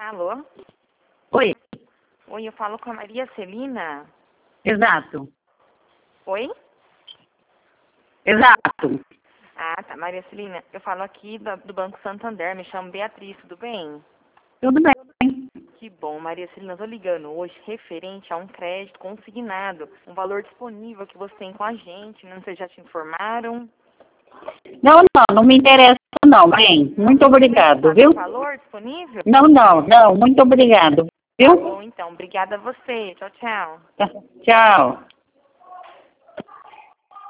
Alô? Oi, Oi, eu falo com a Maria Celina? exato, Oi? exato. Ah, tá. Maria Celina, eu falo aqui do Banco Santander, me chamo Beatriz, tudo bem? Tudo bem. Que bom, Maria Celina, eu tô ligando hoje referente a um crédito consignado, um valor disponível que você tem com a gente, não sei se já te informaram. Não me interessa não, bem. Muito obrigado, viu? O valor disponível? Não, muito obrigado, Tá viu? bom, então. Obrigada a você. Tchau, tchau. Tá, tchau.